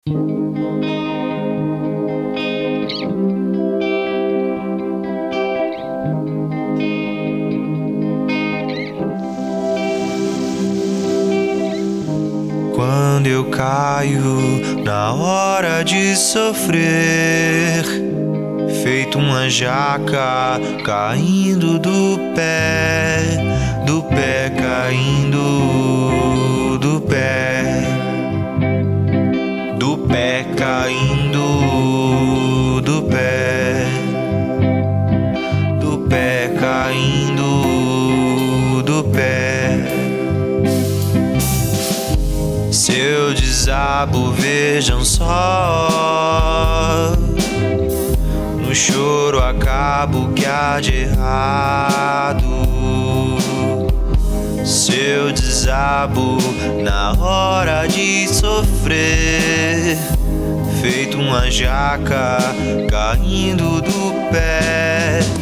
Quando eu caio na hora de sofrer, feito uma jaca caindo do pé caindo do pé caindo do pé caindo do pé. Se eu desabo, vejam só, no choro acabo, o que há de errado? Se eu desabo na hora de sofrer, feito uma jaca caindo do pé